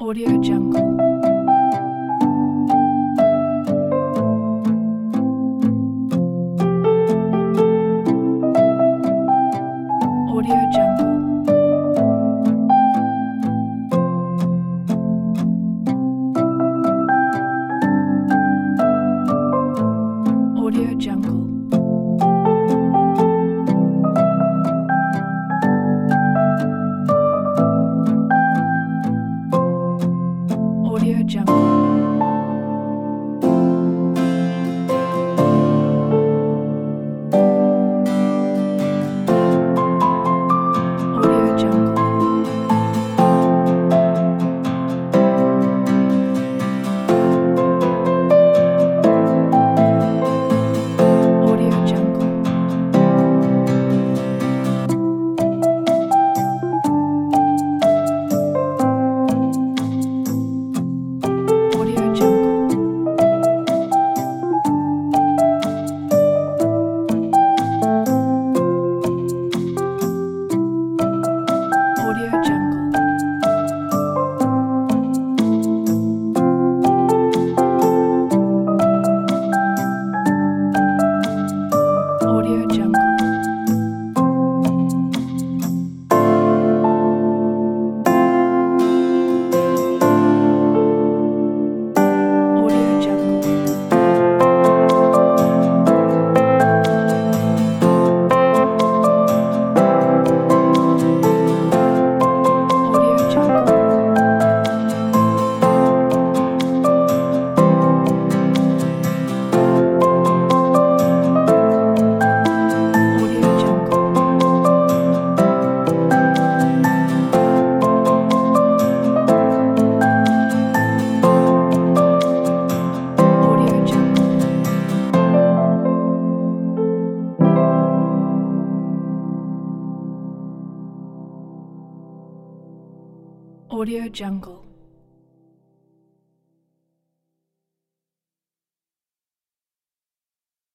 Audio Jungle. Audio Jungle. Audio Jungle. Audio Jungle. Audio Jungle. Audio Jungle. Audio Jungle. Audio Jungle. Audio Jungle. Audio Jungle. Audio Jungle. Audio Jungle. Audio Jungle. Audio Jungle.